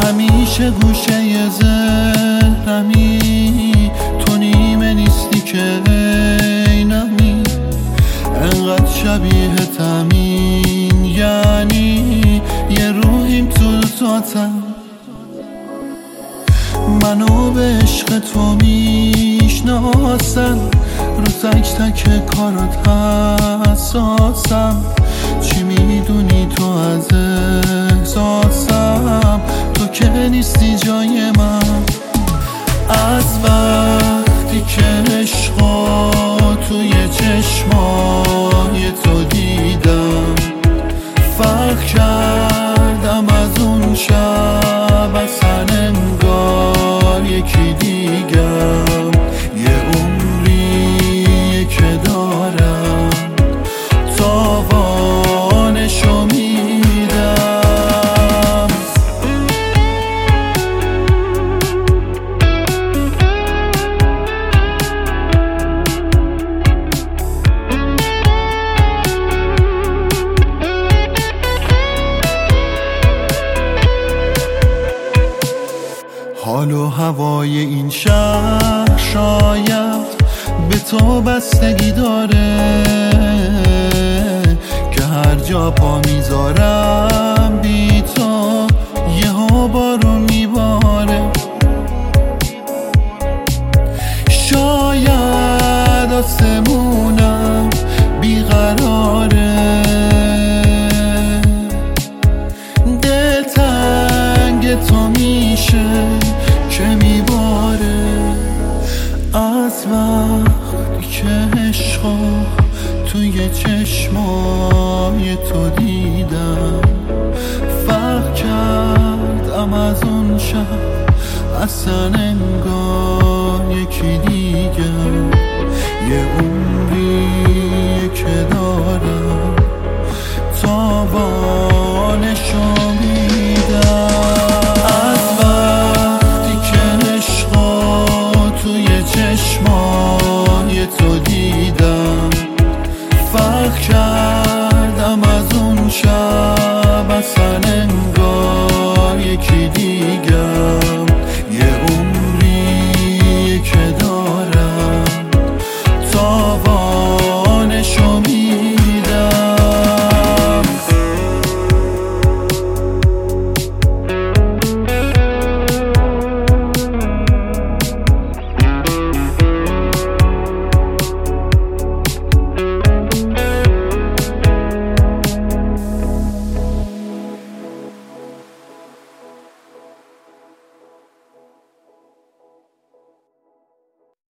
همیشه گوشه ذهنمی، تو نیمه نیستی که عینمی، انقدر شبیه تمین یعنی یه روحیم تو دوتاتم. منو به عشق تو میشناسم، رو تک تک کارات حساسم. چی میدونی تو از احساسم؟ تو که نیستی جای من. از وقتی که عشقا توی چشمای تو دیدم، فرق کردم از اون شب، اصلا انگار یکی دیگم. یه عمریه که دارم، تاوانشو میدم. حال و هوای این شهر شاید به تو بستگی داره، که هر جا پا میذارم بی تو یهو بارون میباره. شاید آسمونم بیقراره، دلتنگ تو میشه که میباره. از وقتی که عشقا توی چشمای تو دیدم، فرق کردم از اون شب، اصلا انگار یکی دیگه.